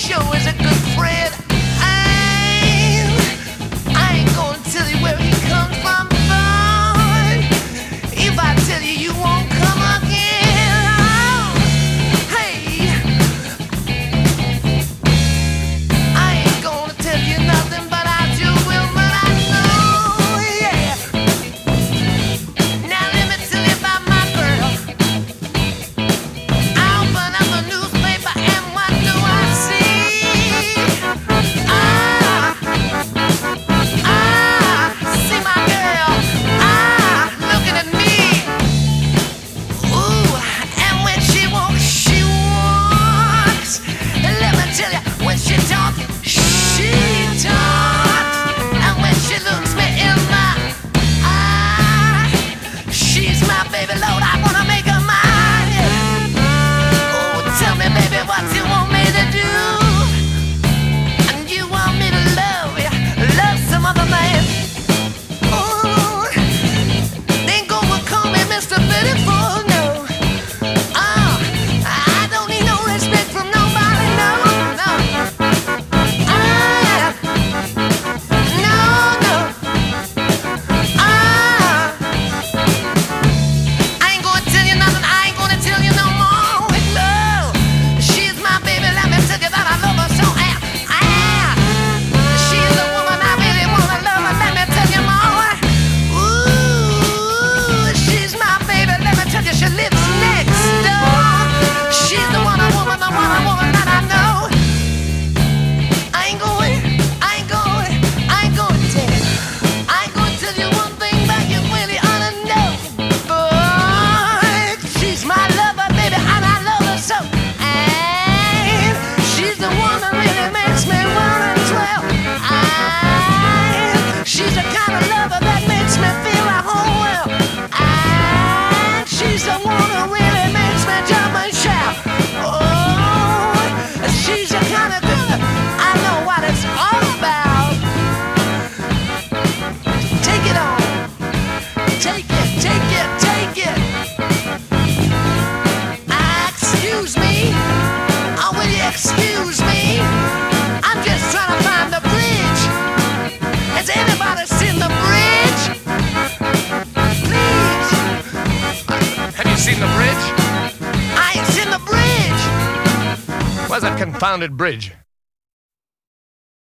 sure is a good friend. I ain't gonna tell you where he comes from, boy. If I tell you, you won't come again. Oh, hey, I ain't gonna tell you nothing, but I do will, but I know, yeah. Now let me tell you about my girl. I open up a newspaper and what do I see? See my girl, looking at me. Ooh, and when she walks, she walks. And let me tell you, when she talks, she talks. And when she looks me in my eye, she's my baby, Lord, I wanna make her mine. Oh, tell me, baby, what you want me to do. And you want me to love some other man. Oh, then go and call me Mr. Beautiful, no. I don't need no respect from nobody, no, no. No. I ain't gonna tell you nothing, I ain't gonna tell you no more. No, she's my baby, let me tell you that I love her so. She's the woman I really wanna love, and let me tell you more. Ooh, she's my baby, let me tell you, she lives next door. She's the one woman that I know. I ain't gonna tell you one thing, but you really ought to know. Boy, she's my lover, baby, and I love her so. And she's the one that really makes me wanna dwell. She's the kind of lover that makes me feel like whole world. And she's the one who really makes me jump and shout. Oh, she's the kind of girl I know what it's all about. Take it on. Take it. Excuse me. Oh, will you excuse me? I'm just trying to find the bridge. Has anybody seen the bridge? Please. Have you seen the bridge? I ain't seen the bridge. Where's that confounded bridge?